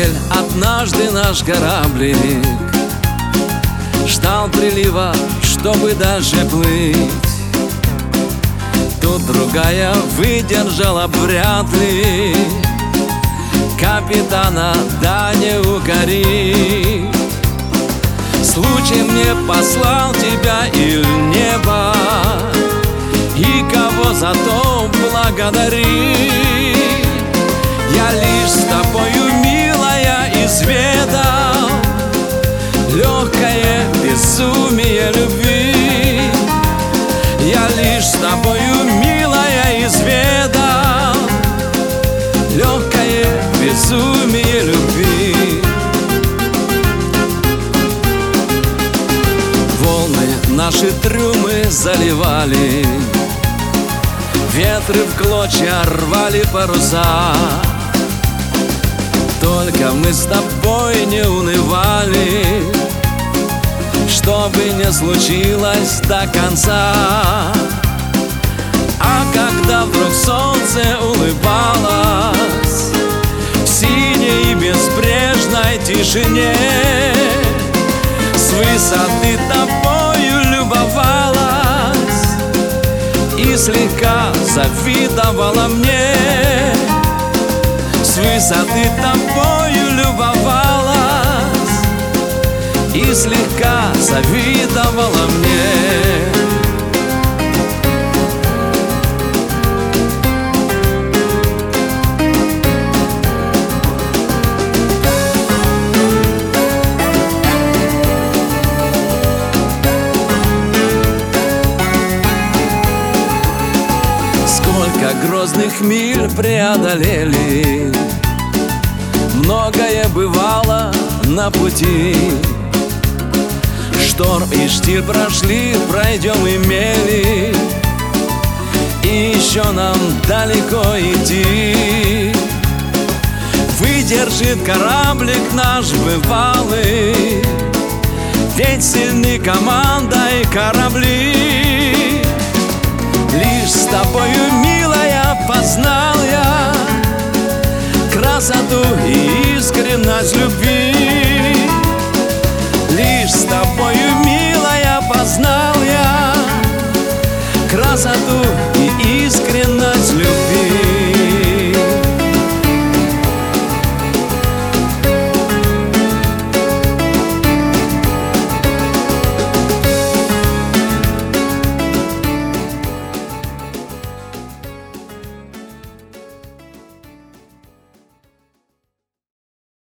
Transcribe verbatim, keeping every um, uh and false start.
цель однажды наш кораблик ждал прилива, чтобы дальше плыть. Тут другая выдержала вряд ли, капитана да не укори. Случай мне послал тебя или небо, и кого за то благодари. Я лишь с тобою, милая, изведал легкое безумие любви. Я лишь с тобою, милая, изведал легкое безумие любви. Волны наши трюмы заливали, ветры в клочья рвали паруса. Только мы с тобой не унывали, что бы ни случилось до конца. А когда вдруг солнце улыбалось в синей безбрежной тишине, с высоты тобою любовалась и слегка завидовала мне. С высоты тобою любовалась и слегка завидовала мне. Сколько грозных миль преодолели, многое бывало на пути. Шторм и штиль прошли, пройдем и мели, и еще нам далеко идти. Выдержит кораблик наш бывалый, ведь сильны команда и корабли. Лишь с тобою, милая, познал я красоту и искренность любви.